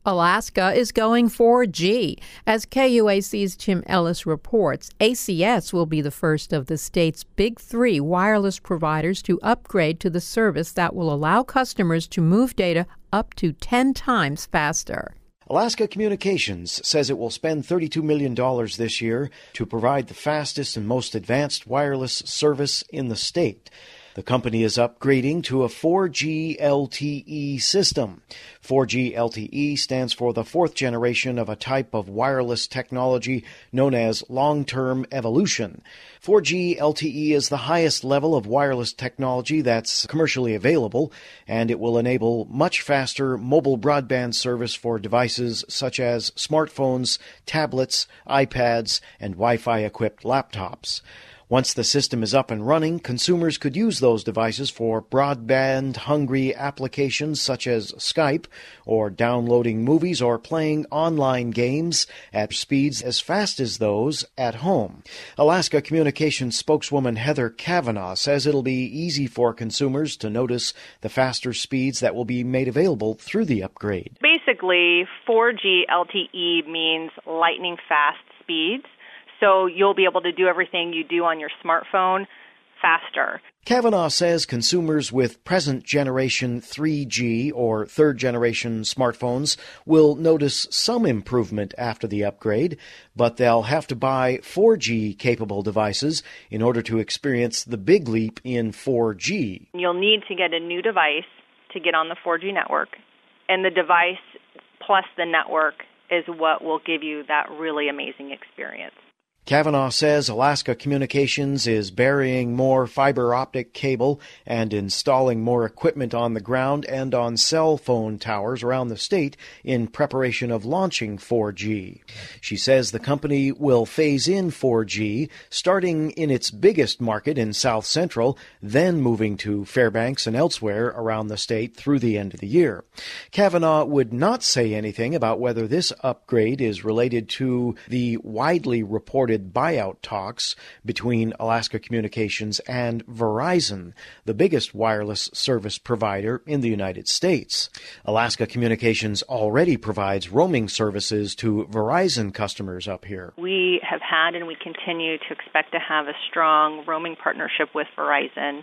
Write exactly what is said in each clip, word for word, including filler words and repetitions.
Alaska is going four G. As K U A C's Tim Ellis reports, A C S will be the first of the state's big three wireless providers to upgrade to the service that will allow customers to move data up to ten times faster. Alaska Communications says it will spend thirty-two million dollars this year to provide the fastest and most advanced wireless service in the state. The company is upgrading to a four G L T E system. four G L T E stands for the fourth generation of a type of wireless technology known as long-term evolution. four G L T E is the highest level of wireless technology that's commercially available, and it will enable much faster mobile broadband service for devices such as smartphones, tablets, iPads, and Wi-Fi equipped laptops. Once the system is up and running, consumers could use those devices for broadband-hungry applications such as Skype, or downloading movies or playing online games at speeds as fast as those at home. Alaska Communications spokeswoman Heather Cavanaugh says it'll be easy for consumers to notice the faster speeds that will be made available through the upgrade. Basically, four G L T E means lightning-fast speeds. So you'll be able to do everything you do on your smartphone faster. Cavanaugh says consumers with present generation three G or third generation smartphones will notice some improvement after the upgrade, but they'll have to buy four G capable devices in order to experience the big leap in four G. You'll need to get a new device to get on the four G network, and the device plus the network is what will give you that really amazing experience. Cavanaugh says Alaska Communications is burying more fiber optic cable and installing more equipment on the ground and on cell phone towers around the state in preparation of launching four G. She says the company will phase in four G, starting in its biggest market in South Central, then moving to Fairbanks and elsewhere around the state through the end of the year. Cavanaugh would not say anything about whether this upgrade is related to the widely reported buyout talks between Alaska Communications and Verizon, the biggest wireless service provider in the United States. Alaska Communications already provides roaming services to Verizon customers up here. We have had and we continue to expect to have a strong roaming partnership with Verizon,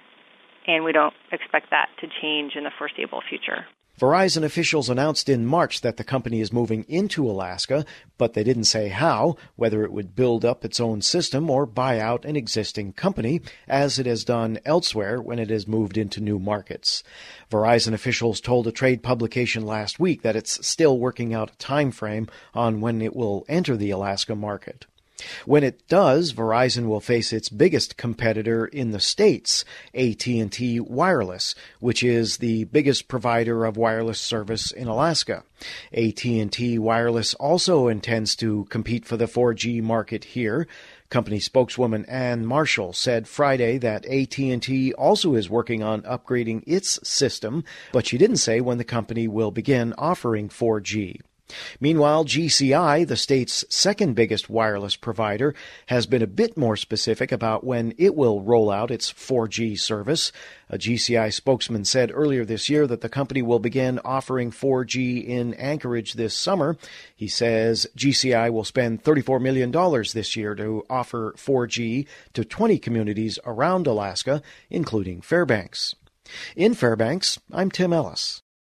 and we don't expect that to change in the foreseeable future. Verizon officials announced in March that the company is moving into Alaska, but they didn't say how, whether it would build up its own system or buy out an existing company, as it has done elsewhere when it has moved into new markets. Verizon officials told a trade publication last week that it's still working out a time frame on when it will enter the Alaska market. When it does, Verizon will face its biggest competitor in the States, A T and T Wireless, which is the biggest provider of wireless service in Alaska. A T and T Wireless also intends to compete for the four G market here. Company spokeswoman Ann Marshall said Friday that A T and T also is working on upgrading its system, but she didn't say when the company will begin offering four G. Meanwhile, G C I, the state's second biggest wireless provider, has been a bit more specific about when it will roll out its four G service. A G C I spokesman said earlier this year that the company will begin offering four G in Anchorage this summer. He says G C I will spend thirty-four million dollars this year to offer four G to twenty communities around Alaska, including Fairbanks. In Fairbanks, I'm Tim Ellis.